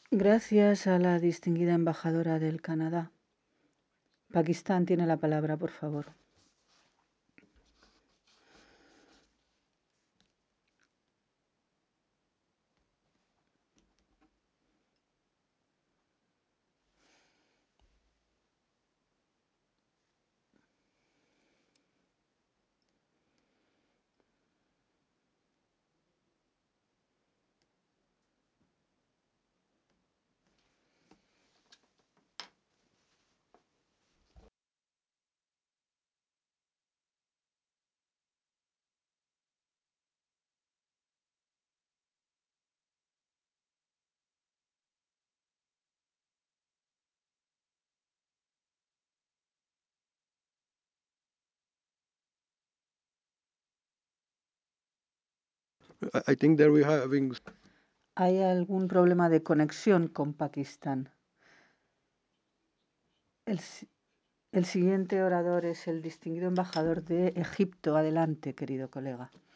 Gracias a la distinguida embajadora del Canadá. Pakistán tiene la palabra, por favor. I think that we're having. ¿Hay algún problema de conexión con Pakistán? El siguiente orador es el distinguido embajador de Egipto. Adelante, querido colega.